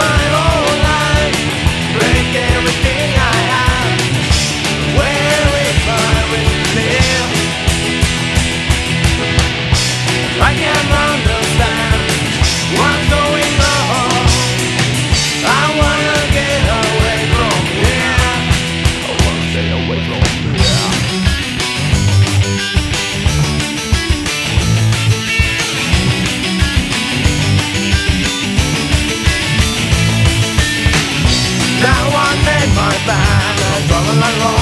my whole life, break everything I have. Where if I will live? I can't understand what's going on. I wanna get away from here. I wanna stay away from here. Now I made my band, I'm traveling along.